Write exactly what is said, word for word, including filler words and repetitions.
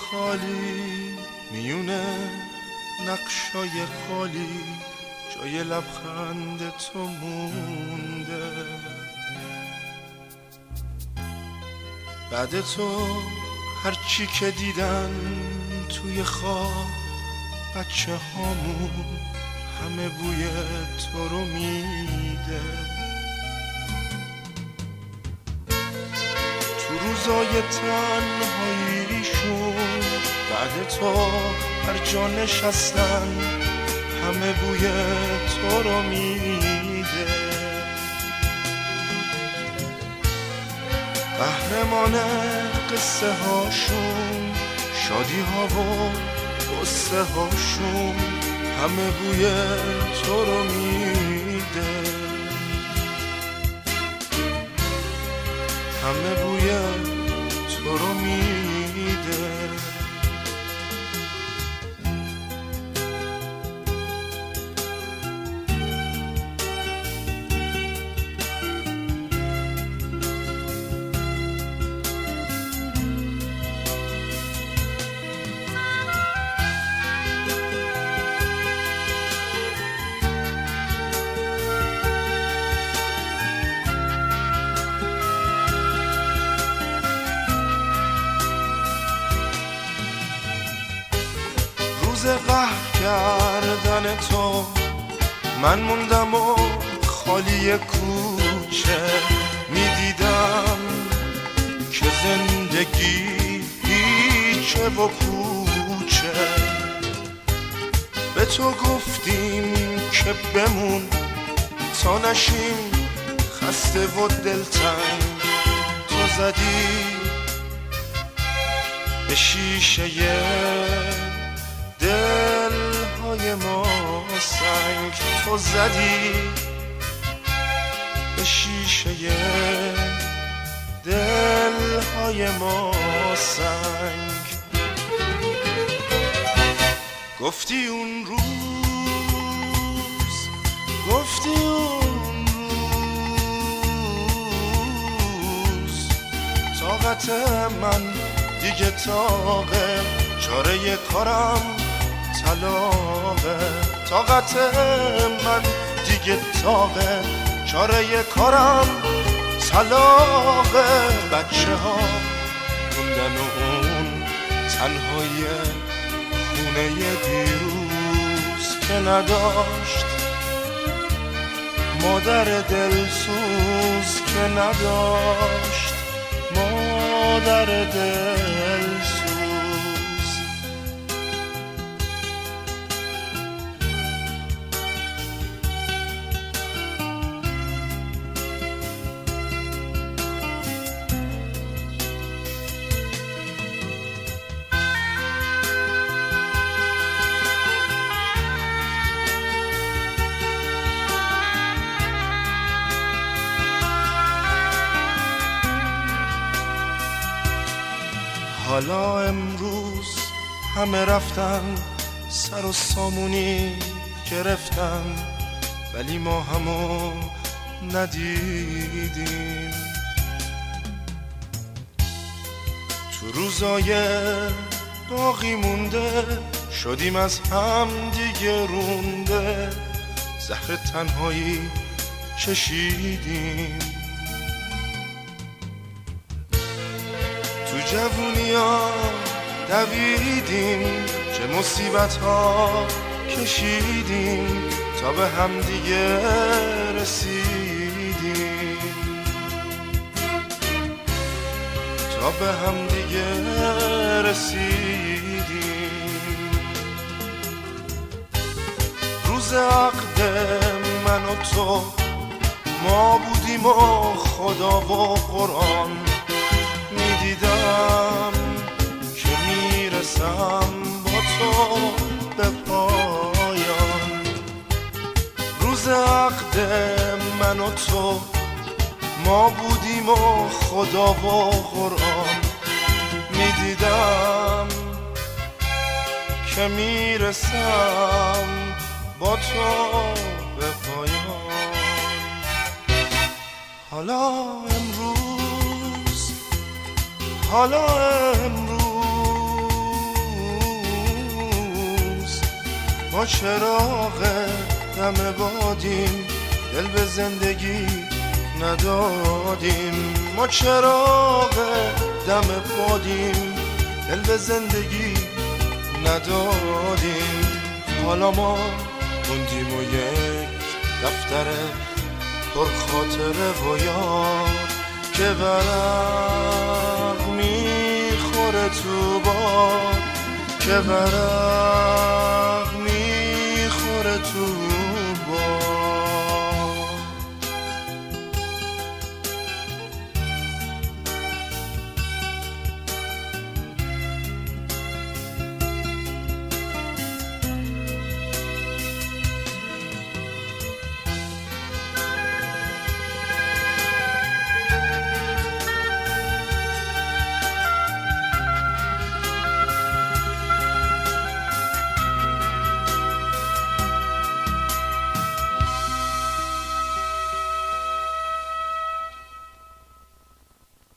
خالی میونه نقشای خالی جای لبخند تو مونده. بعد تو هرچی که دیدن توی خواب بچه هامون همه بوی تو رو میده. تو روزای تنهاییشون بعد تو هر جا نشستن همه بوی تو رو میده. قهرمان قصه هاشون شادی ها و قصه هاشون همه بوی تو رو میده. همه بوی تو رو میده. روز قهر کردن تو من موندم و خالی کوچه میدیدم که زندگی هیچه و پوچه. به تو گفتیم که بمون تا نشیم خسته و دلتنگ. تو زدی به شیشه دلهای ما سنگ. تو زدی به شیشه دلهای ما سنگ. گفتی اون روز گفتی اون روز طاقت من دیگه طاقه چاره کارم طلاقه. طاقت من دیگه طاقه چاره کارم طلاقه. بچه ها موندن و اون تنهای خونه دیروز که نداشت مادر دلسوز که نداشت مادر دلسوز. حالا امروز همه رفتن سر و سامونی گرفتن ولی ما همو ندیدیم. تو روزای باقی مونده شدیم از هم دیگه رونده. زهر تنهایی چشیدیم. تو جوونی ها دویدیم چه مصیبت ها کشیدیم تا به هم دیگه رسیدیم. تا به هم دیگه رسیدیم. روز عقد من و تو ما بودیم و خدا و قرآن. میدیدم که میرسم با تو به پایان. روز عقد من و تو ما بودیم و خدا و قرآن. میدیدم که میرسم با تو به پایان. حالا امروز حالا امروز ما چراغ دم بادیم، دل به زندگی ندادیم. ما چراغ دم بادیم، دل به زندگی ندادیم. حالا ما موندیم و یک دفتر پر خاطره و یاد که ورق میخوره تو باد، که ورق